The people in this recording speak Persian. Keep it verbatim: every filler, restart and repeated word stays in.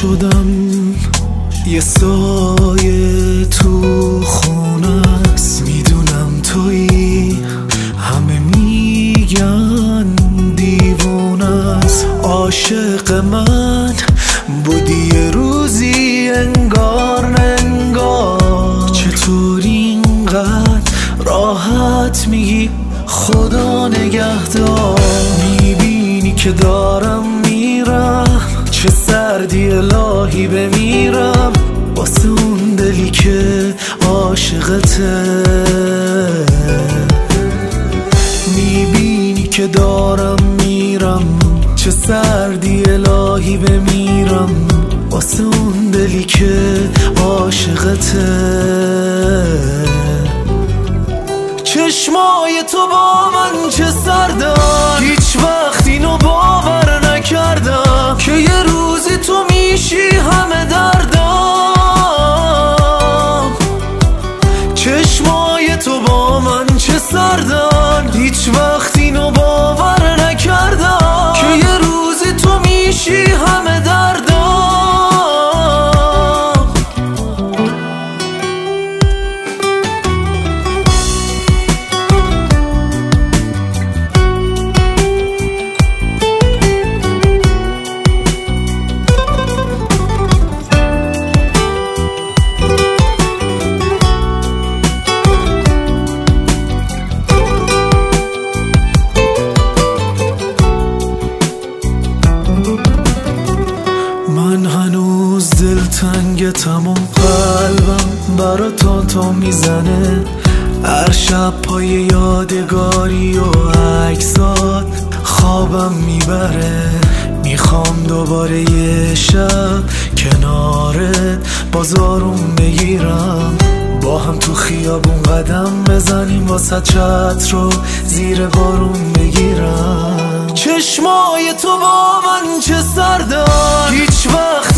شدم یه سایه تو خونه است. میدونم تویی، همه میگن دیوونه است. عاشق من بودی یه روزی انگار ننگار. چطور اینقدر راحت میگی خدا نگهدار؟ میبینی که دارم میرم، چه سردی الهی بمیرم واسه اون دلی که عاشقته. میبینی که دارم میرم، چه سردی الهی بمیرم واسه اون دلی که عاشقته. چشمای تو با من چه سردن، هیچ وقت اینو باور نکردم که یه روزی تو میشی همه دردم. چشمای تو با من چه سردن، هیچ وقت اینو باور نکردم که یه روزی تو میشی همه دردم. من هنوز دلتنگتم و قلبم برا تا تا میزنه. هر شب پای یادگاری و عکسات خوابم میبره. میخوام دوباره یه شب کنارت بازارون بگیرم، با هم تو خیابون قدم بزنیم، واسه چتر رو زیر بارون بگیرم. چشمای تو با من چه سردن، هیچ وقت